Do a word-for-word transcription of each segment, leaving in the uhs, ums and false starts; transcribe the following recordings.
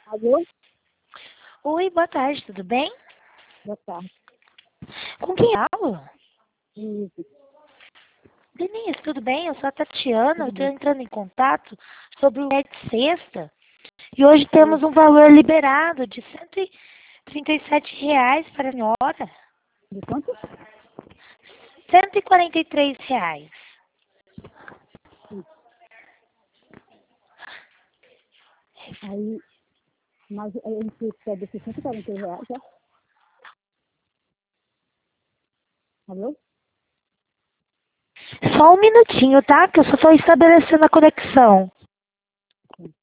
Alô? Oi, boa tarde, tudo bem? Boa tarde. Com quem falo? Isso, Denise, tudo bem? Eu sou a Tatiana, eu tudo estou bem. entrando em contato sobre o Red Sexta. E hoje temos Isso. um valor liberado de cento e trinta e sete reais para a senhora. De quanto? cento e quarenta e três reais. Isso. Aí, mas a gente pede cento e quarenta reais, já? Alô? Só um minutinho, tá? Que eu só estou estabelecendo a conexão. Sim.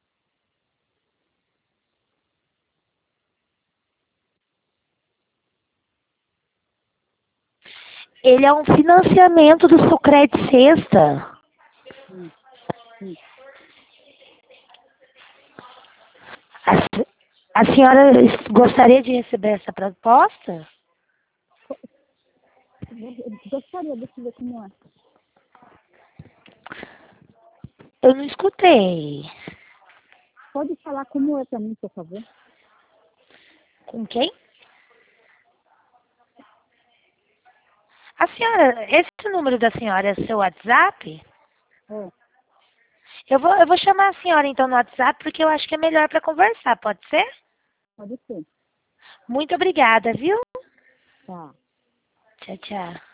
Ele é um financiamento do Socredi Sexta. Sim. Sim. A, se- a senhora gostaria de receber essa proposta? Eu gostaria, deixa eu ver como é. Eu não escutei. Pode falar como é para mim, por favor? Com quem? A senhora, esse número da senhora é seu WhatsApp? É, Eu vou, eu vou chamar a senhora então no WhatsApp porque eu acho que é melhor para conversar, pode ser? pode ser. Muito obrigada, viu? Tá. Tchau, tchau.